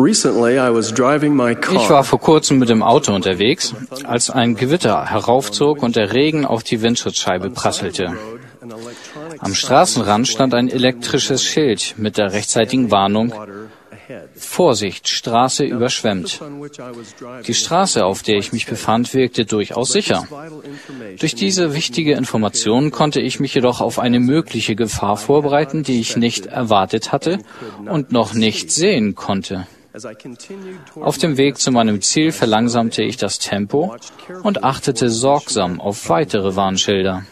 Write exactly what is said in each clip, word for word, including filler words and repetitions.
Ich war vor kurzem mit dem Auto unterwegs, als ein Gewitter heraufzog und der Regen auf die Windschutzscheibe prasselte. Am Straßenrand stand ein elektrisches Schild mit der rechtzeitigen Warnung: Vorsicht, Straße überschwemmt. Die Straße, auf der ich mich befand, wirkte durchaus sicher. Durch diese wichtige Information konnte ich mich jedoch auf eine mögliche Gefahr vorbereiten, die ich nicht erwartet hatte und noch nicht sehen konnte. Auf dem Weg zu meinem Ziel verlangsamte ich das Tempo und achtete sorgsam auf weitere Warnschilder.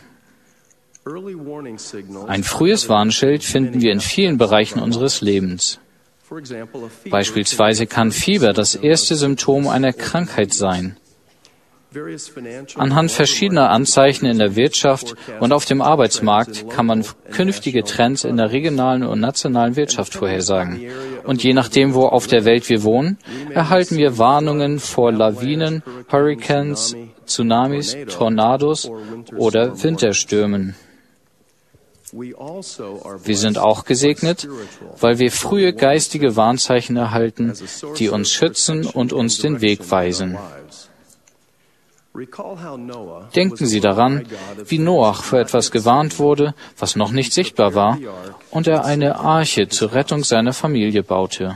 Ein frühes Warnschild finden wir in vielen Bereichen unseres Lebens. Beispielsweise kann Fieber das erste Symptom einer Krankheit sein. Anhand verschiedener Anzeichen in der Wirtschaft und auf dem Arbeitsmarkt kann man künftige Trends in der regionalen und nationalen Wirtschaft vorhersagen. Und je nachdem, wo auf der Welt wir wohnen, erhalten wir Warnungen vor Lawinen, Hurricanes, Tsunamis, Tornados oder Winterstürmen. Wir sind auch gesegnet, weil wir frühe geistige Warnzeichen erhalten, die uns schützen und uns den Weg weisen. Denken Sie daran, wie Noach für etwas gewarnt wurde, was noch nicht sichtbar war, und er eine Arche zur Rettung seiner Familie baute.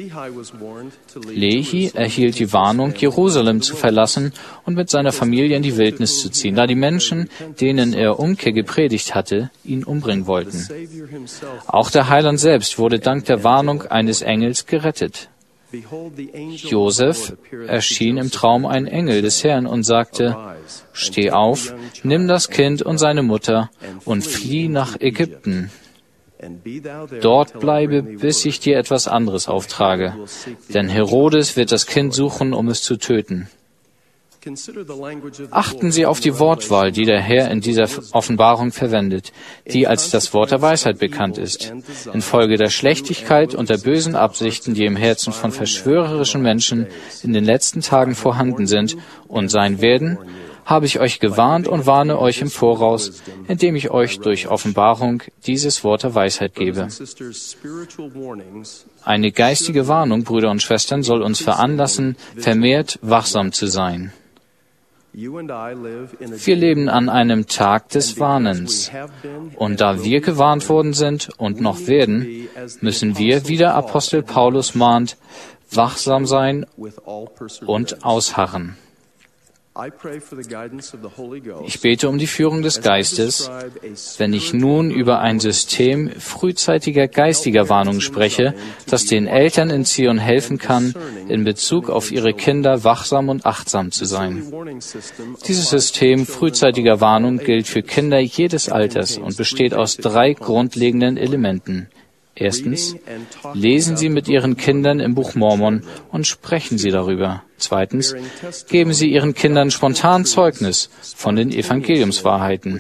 Lehi erhielt die Warnung, Jerusalem zu verlassen und mit seiner Familie in die Wildnis zu ziehen, da die Menschen, denen er Umkehr gepredigt hatte, ihn umbringen wollten. Auch der Heiland selbst wurde dank der Warnung eines Engels gerettet. Josef erschien im Traum ein Engel des Herrn und sagte: Steh auf, nimm das Kind und seine Mutter und flieh nach Ägypten. Dort bleibe, bis ich dir etwas anderes auftrage, denn Herodes wird das Kind suchen, um es zu töten. Achten Sie auf die Wortwahl, die der Herr in dieser Offenbarung verwendet, die als das Wort der Weisheit bekannt ist. Infolge der Schlechtigkeit und der bösen Absichten, die im Herzen von verschwörerischen Menschen in den letzten Tagen vorhanden sind und sein werden, habe ich euch gewarnt und warne euch im Voraus, indem ich euch durch Offenbarung dieses Wort der Weisheit gebe. Eine geistige Warnung, Brüder und Schwestern, soll uns veranlassen, vermehrt wachsam zu sein. Wir leben an einem Tag des Warnens. Und da wir gewarnt worden sind und noch werden, müssen wir, wie der Apostel Paulus mahnt, wachsam sein und ausharren. Ich bete um die Führung des Geistes, wenn ich nun über ein System frühzeitiger geistiger Warnung spreche, das den Eltern in Zion helfen kann, in Bezug auf ihre Kinder wachsam und achtsam zu sein. Dieses System frühzeitiger Warnung gilt für Kinder jedes Alters und besteht aus drei grundlegenden Elementen. Erstens, lesen Sie mit Ihren Kindern im Buch Mormon und sprechen Sie darüber. Zweitens, geben Sie Ihren Kindern spontan Zeugnis von den Evangeliumswahrheiten.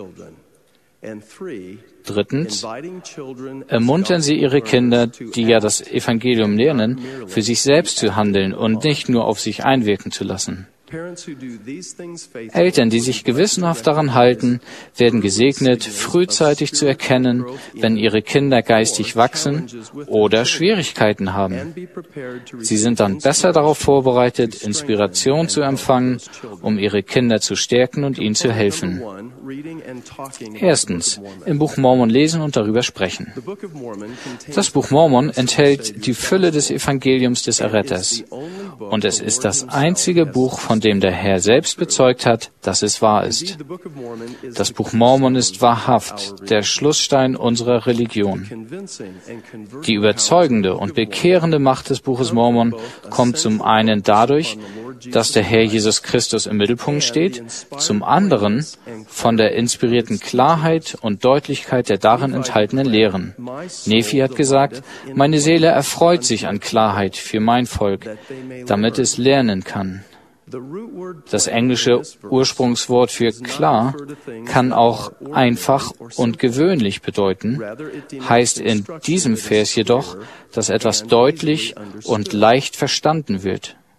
Drittens, ermuntern Sie Ihre Kinder, die ja das Evangelium lernen, für sich selbst zu handeln und nicht nur auf sich einwirken zu lassen. Eltern, die sich gewissenhaft daran halten, werden gesegnet, frühzeitig zu erkennen, wenn ihre Kinder geistig wachsen oder Schwierigkeiten haben. Sie sind dann besser darauf vorbereitet, Inspiration zu empfangen, um ihre Kinder zu stärken und ihnen zu helfen. Erstens, im Buch Mormon lesen und darüber sprechen. Das Buch Mormon enthält die Fülle des Evangeliums des Erretters. Und es ist das einzige Buch, von dem der Herr selbst bezeugt hat, dass es wahr ist. Das Buch Mormon ist wahrhaft der Schlussstein unserer Religion. Die überzeugende und bekehrende Macht des Buches Mormon kommt zum einen dadurch, dass der Herr Jesus Christus im Mittelpunkt steht, zum anderen von der inspirierten Klarheit und Deutlichkeit der darin enthaltenen Lehren. Nephi hat gesagt, meine Seele erfreut sich an Klarheit für mein Volk, damit es lernen kann. Das englische Ursprungswort für klar kann auch einfach und gewöhnlich bedeuten, heißt in diesem Vers jedoch, dass etwas deutlich und leicht verstanden wird.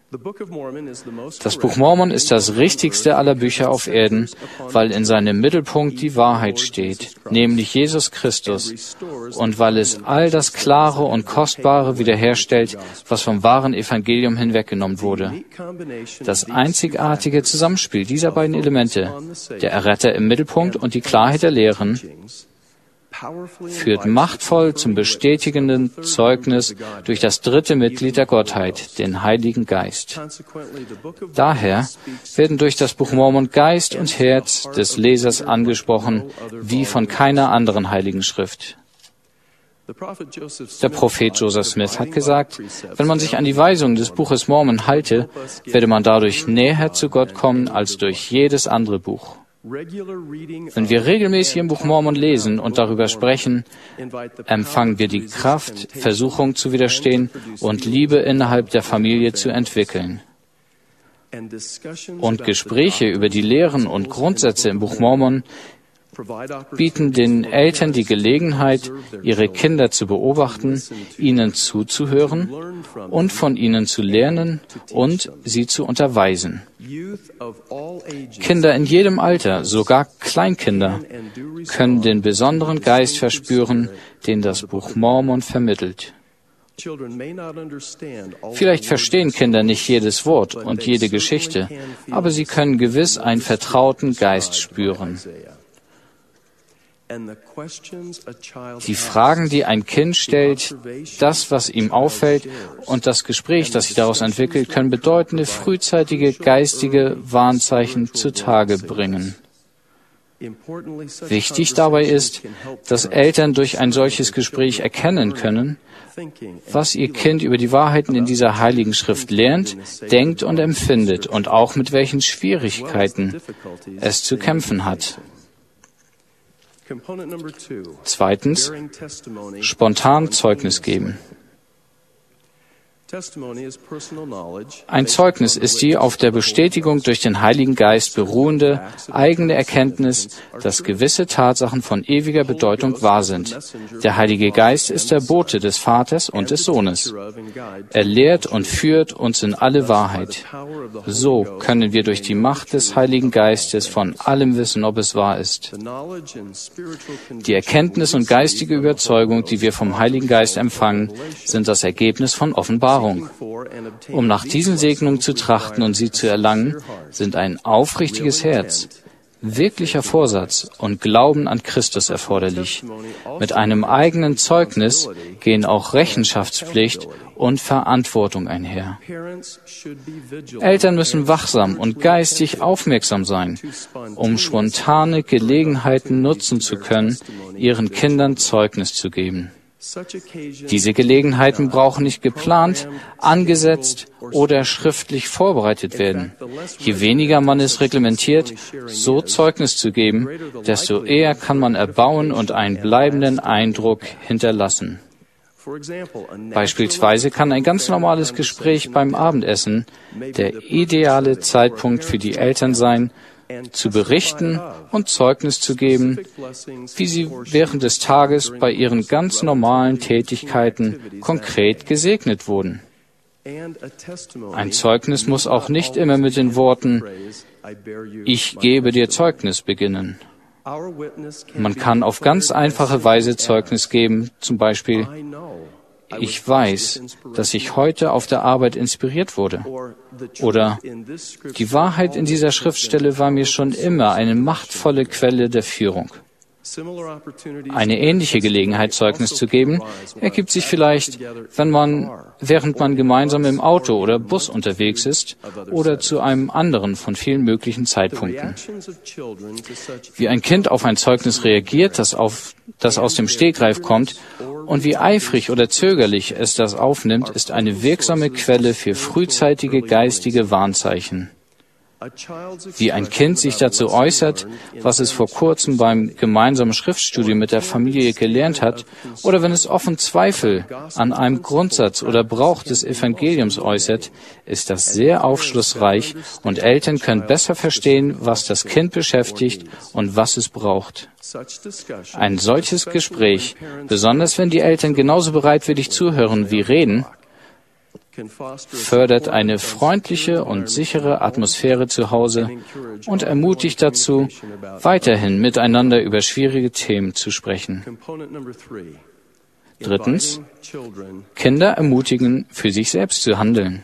Das Buch Mormon ist das richtigste aller Bücher auf Erden, weil in seinem Mittelpunkt die Wahrheit steht, nämlich Jesus Christus, und weil es all das Klare und Kostbare wiederherstellt, was vom wahren Evangelium hinweggenommen wurde. Das einzigartige Zusammenspiel dieser beiden Elemente, der Erretter im Mittelpunkt und die Klarheit der Lehren, führt machtvoll zum bestätigenden Zeugnis durch das dritte Mitglied der Gottheit, den Heiligen Geist. Daher werden durch das Buch Mormon Geist und Herz des Lesers angesprochen, wie von keiner anderen heiligen Schrift. Der Prophet Joseph Smith hat gesagt, wenn man sich an die Weisungen des Buches Mormon halte, werde man dadurch näher zu Gott kommen als durch jedes andere Buch. Wenn wir regelmäßig im Buch Mormon lesen und darüber sprechen, empfangen wir die Kraft, Versuchung zu widerstehen und Liebe innerhalb der Familie zu entwickeln. Und Gespräche über die Lehren und Grundsätze im Buch Mormon bieten den Eltern die Gelegenheit, ihre Kinder zu beobachten, ihnen zuzuhören und von ihnen zu lernen und sie zu unterweisen. Kinder in jedem Alter, sogar Kleinkinder, können den besonderen Geist verspüren, den das Buch Mormon vermittelt. Vielleicht verstehen Kinder nicht jedes Wort und jede Geschichte, aber sie können gewiss einen vertrauten Geist spüren. Die Fragen, die ein Kind stellt, das, was ihm auffällt und das Gespräch, das sich daraus entwickelt, können bedeutende frühzeitige geistige Warnzeichen zutage bringen. Wichtig dabei ist, dass Eltern durch ein solches Gespräch erkennen können, was ihr Kind über die Wahrheiten in dieser Heiligen Schrift lernt, denkt und empfindet und auch mit welchen Schwierigkeiten es zu kämpfen hat. Zweitens, spontan Zeugnis geben. Ein Zeugnis ist die auf der Bestätigung durch den Heiligen Geist beruhende eigene Erkenntnis, dass gewisse Tatsachen von ewiger Bedeutung wahr sind. Der Heilige Geist ist der Bote des Vaters und des Sohnes. Er lehrt und führt uns in alle Wahrheit. So können wir durch die Macht des Heiligen Geistes von allem wissen, ob es wahr ist. Die Erkenntnis und geistige Überzeugung, die wir vom Heiligen Geist empfangen, sind das Ergebnis von Offenbarung. Um nach diesen Segnungen zu trachten und sie zu erlangen, sind ein aufrichtiges Herz, wirklicher Vorsatz und Glauben an Christus erforderlich. Mit einem eigenen Zeugnis gehen auch Rechenschaftspflicht und Verantwortung einher. Eltern müssen wachsam und geistig aufmerksam sein, um spontane Gelegenheiten nutzen zu können, ihren Kindern Zeugnis zu geben. Diese Gelegenheiten brauchen nicht geplant, angesetzt oder schriftlich vorbereitet werden. Je weniger man es reglementiert, so Zeugnis zu geben, desto eher kann man erbauen und einen bleibenden Eindruck hinterlassen. Beispielsweise kann ein ganz normales Gespräch beim Abendessen der ideale Zeitpunkt für die Eltern sein, zu berichten und Zeugnis zu geben, wie sie während des Tages bei ihren ganz normalen Tätigkeiten konkret gesegnet wurden. Ein Zeugnis muss auch nicht immer mit den Worten „Ich gebe dir Zeugnis" beginnen. Man kann auf ganz einfache Weise Zeugnis geben, zum Beispiel „Ich weiß, dass ich heute auf der Arbeit inspiriert wurde" oder „Die Wahrheit in dieser Schriftstelle war mir schon immer eine machtvolle Quelle der Führung." Eine ähnliche Gelegenheit, Zeugnis zu geben, ergibt sich vielleicht, wenn man, während man gemeinsam im Auto oder Bus unterwegs ist oder zu einem anderen von vielen möglichen Zeitpunkten. Wie ein Kind auf ein Zeugnis reagiert, das, auf, das aus dem Stegreif kommt, und wie eifrig oder zögerlich es das aufnimmt, ist eine wirksame Quelle für frühzeitige geistige Warnzeichen. Wie ein Kind sich dazu äußert, was es vor kurzem beim gemeinsamen Schriftstudium mit der Familie gelernt hat, oder wenn es offen Zweifel an einem Grundsatz oder Brauch des Evangeliums äußert, ist das sehr aufschlussreich und Eltern können besser verstehen, was das Kind beschäftigt und was es braucht. Ein solches Gespräch, besonders wenn die Eltern genauso bereitwillig zuhören wie reden, fördert eine freundliche und sichere Atmosphäre zu Hause und ermutigt dazu, weiterhin miteinander über schwierige Themen zu sprechen. Drittens, Kinder ermutigen, für sich selbst zu handeln.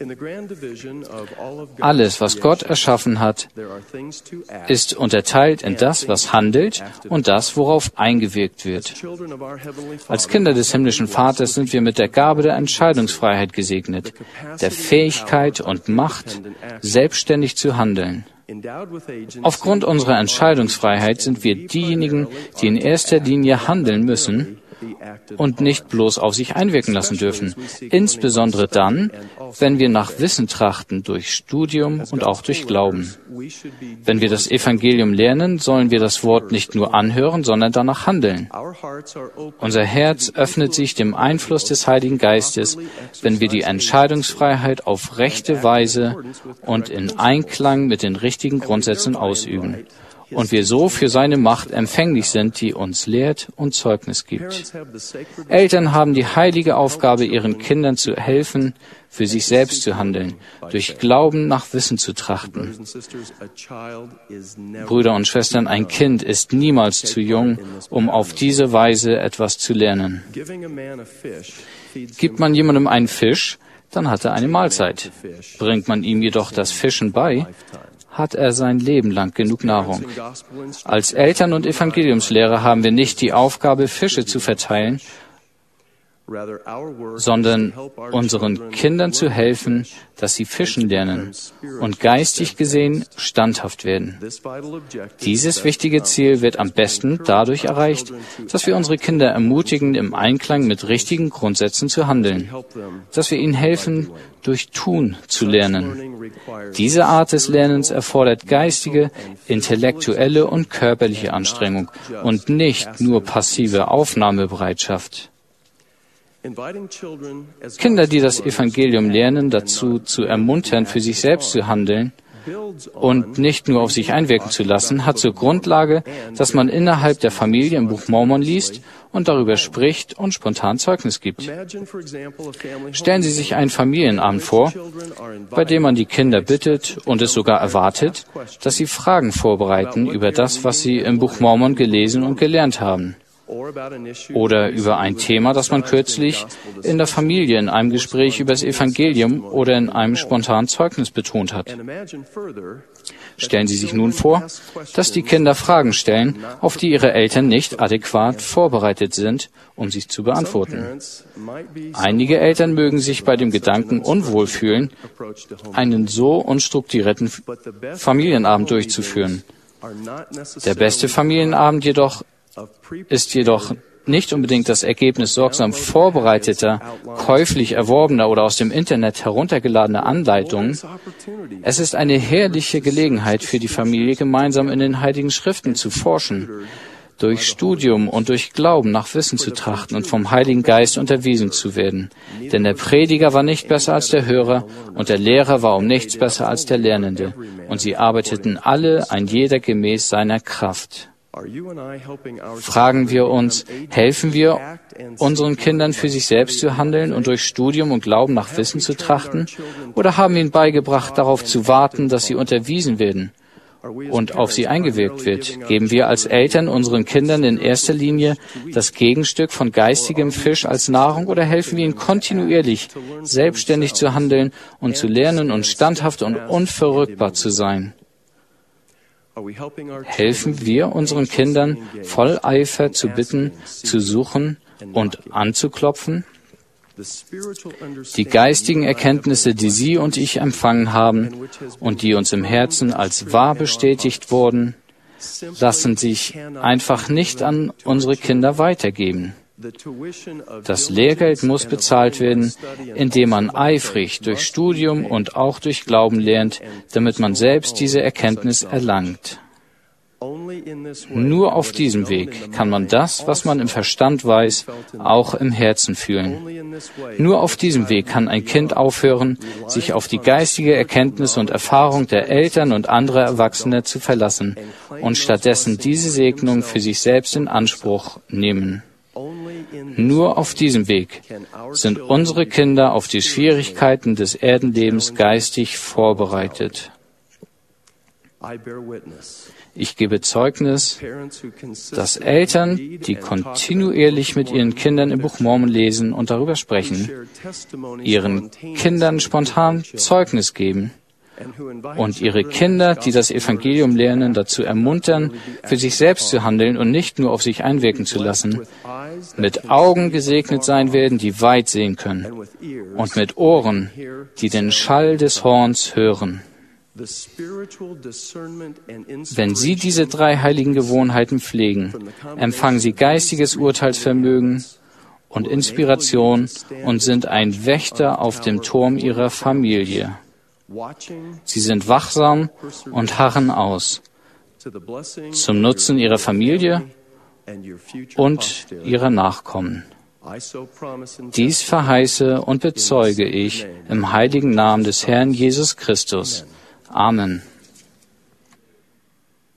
Alles, was Gott erschaffen hat, ist unterteilt in das, was handelt, und das, worauf eingewirkt wird. Als Kinder des himmlischen Vaters sind wir mit der Gabe der Entscheidungsfreiheit gesegnet, der Fähigkeit und Macht, selbstständig zu handeln. Aufgrund unserer Entscheidungsfreiheit sind wir diejenigen, die in erster Linie handeln müssen und nicht bloß auf sich einwirken lassen dürfen, insbesondere dann, wenn wir nach Wissen trachten durch Studium und auch durch Glauben. Wenn wir das Evangelium lernen, sollen wir das Wort nicht nur anhören, sondern danach handeln. Unser Herz öffnet sich dem Einfluss des Heiligen Geistes, wenn wir die Entscheidungsfreiheit auf rechte Weise und in Einklang mit den richtigen Grundsätzen ausüben. Und wir so für seine Macht empfänglich sind, die uns lehrt und Zeugnis gibt. Eltern haben die heilige Aufgabe, ihren Kindern zu helfen, für sich selbst zu handeln, durch Glauben nach Wissen zu trachten. Brüder und Schwestern, ein Kind ist niemals zu jung, um auf diese Weise etwas zu lernen. Gibt man jemandem einen Fisch, dann hat er eine Mahlzeit. Bringt man ihm jedoch das Fischen bei, hat er sein Leben lang genug Nahrung. Als Eltern und Evangeliumslehrer haben wir nicht die Aufgabe, Fische zu verteilen, sondern unseren Kindern zu helfen, dass sie fischen lernen und geistig gesehen standhaft werden. Dieses wichtige Ziel wird am besten dadurch erreicht, dass wir unsere Kinder ermutigen, im Einklang mit richtigen Grundsätzen zu handeln, dass wir ihnen helfen, durch Tun zu lernen. Diese Art des Lernens erfordert geistige, intellektuelle und körperliche Anstrengung und nicht nur passive Aufnahmebereitschaft. Kinder, die das Evangelium lernen, dazu zu ermuntern, für sich selbst zu handeln und nicht nur auf sich einwirken zu lassen, hat zur Grundlage, dass man innerhalb der Familie im Buch Mormon liest und darüber spricht und spontan Zeugnis gibt. Stellen Sie sich einen Familienabend vor, bei dem man die Kinder bittet und es sogar erwartet, dass sie Fragen vorbereiten über das, was sie im Buch Mormon gelesen und gelernt haben. Oder über ein Thema, das man kürzlich in der Familie in einem Gespräch über das Evangelium oder in einem spontanen Zeugnis betont hat. Stellen Sie sich nun vor, dass die Kinder Fragen stellen, auf die ihre Eltern nicht adäquat vorbereitet sind, um sie zu beantworten. Einige Eltern mögen sich bei dem Gedanken unwohl fühlen, einen so unstrukturierten Familienabend durchzuführen. Der beste Familienabend jedoch ist jedoch nicht unbedingt das Ergebnis sorgsam vorbereiteter, käuflich erworbener oder aus dem Internet heruntergeladener Anleitungen. Es ist eine herrliche Gelegenheit für die Familie, gemeinsam in den Heiligen Schriften zu forschen, durch Studium und durch Glauben nach Wissen zu trachten und vom Heiligen Geist unterwiesen zu werden. Denn der Prediger war nicht besser als der Hörer und der Lehrer war um nichts besser als der Lernende. Und sie arbeiteten alle, ein jeder gemäß seiner Kraft. Fragen wir uns, helfen wir unseren Kindern für sich selbst zu handeln und durch Studium und Glauben nach Wissen zu trachten? Oder haben wir ihnen beigebracht, darauf zu warten, dass sie unterwiesen werden und auf sie eingewirkt wird? Geben wir als Eltern unseren Kindern in erster Linie das Gegenstück von geistigem Fisch als Nahrung oder helfen wir ihnen kontinuierlich, selbstständig zu handeln und zu lernen und standhaft und unverrückbar zu sein? Helfen wir unseren Kindern, voll Eifer zu bitten, zu suchen und anzuklopfen? Die geistigen Erkenntnisse, die Sie und ich empfangen haben und die uns im Herzen als wahr bestätigt wurden, lassen sich einfach nicht an unsere Kinder weitergeben. Das Lehrgeld muss bezahlt werden, indem man eifrig durch Studium und auch durch Glauben lernt, damit man selbst diese Erkenntnis erlangt. Nur auf diesem Weg kann man das, was man im Verstand weiß, auch im Herzen fühlen. Nur auf diesem Weg kann ein Kind aufhören, sich auf die geistige Erkenntnis und Erfahrung der Eltern und anderer Erwachsener zu verlassen und stattdessen diese Segnung für sich selbst in Anspruch nehmen. Nur auf diesem Weg sind unsere Kinder auf die Schwierigkeiten des Erdenlebens geistig vorbereitet. Ich gebe Zeugnis, dass Eltern, die kontinuierlich mit ihren Kindern im Buch Mormon lesen und darüber sprechen, ihren Kindern spontan Zeugnis geben und ihre Kinder, die das Evangelium lernen, dazu ermuntern, für sich selbst zu handeln und nicht nur auf sich einwirken zu lassen, mit Augen gesegnet sein werden, die weit sehen können, und mit Ohren, die den Schall des Horns hören. Wenn Sie diese drei heiligen Gewohnheiten pflegen, empfangen Sie geistiges Urteilsvermögen und Inspiration und sind ein Wächter auf dem Turm Ihrer Familie. Sie sind wachsam und harren aus, zum Nutzen Ihrer Familie und Ihrer Nachkommen. Dies verheiße und bezeuge ich im heiligen Namen des Herrn Jesus Christus. Amen.